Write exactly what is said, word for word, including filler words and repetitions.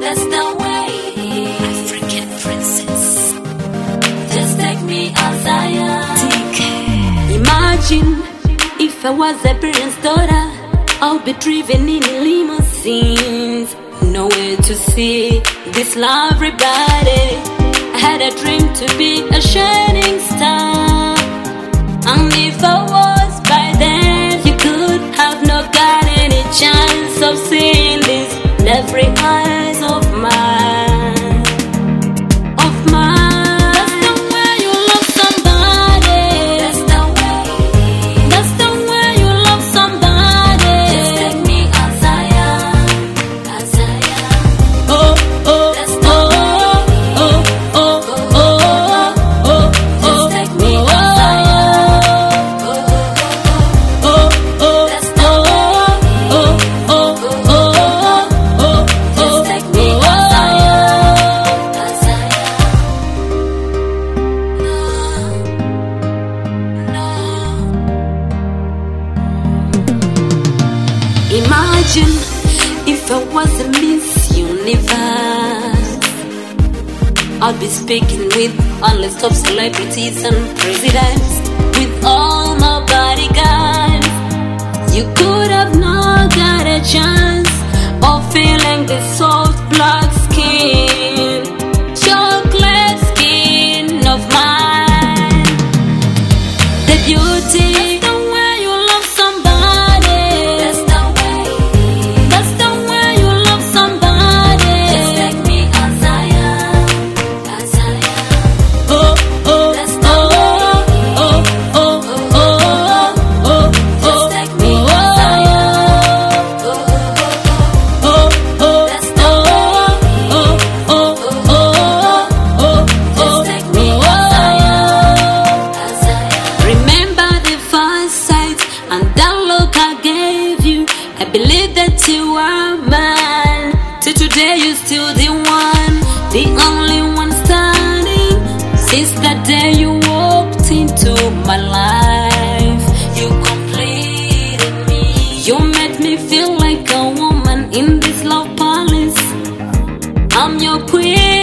That's the way. African princess. Just take me as I am. Imagine if I was a prince's daughter, I'll be driven in limousines, nowhere to see this lovely body. I had a dream to be a shining star, and if I was by then, you could have not got any chance of seeing this lovely eyes of mine, of mine. That's the way you love somebody. That's the way. That's the way you love somebody. Just take me as I am, as I am. Oh, oh, That's the oh, way. oh, oh, oh, oh, oh, Just take me oh, as I am. Oh, oh, oh, That's the oh, oh, oh, oh, oh, just take me as I am, as I am. No, no. Imagine if I was a Miss Universe, I'd be speaking with all the top celebrities and presidents, with all my bodyguards. You could have not got a chance of feeling the soft black skin, chocolate skin of mine. The beauty, the way you love somebody. That's the way. That's the way you love somebody. Just take me as I am, as I am. Oh, oh, That's the oh, way. oh, oh, oh, oh, Just oh, take me oh, as I am. Oh, oh, oh, That's the oh, oh, oh, oh, oh, just take me as I am, as I am. Remember the first sight and that look I gave you. I believe that you are mine. Till today you're still the one, the only one standing. Since that day you walked into my life, You completed me. you made me feel like a woman in this love palace. I'm your queen.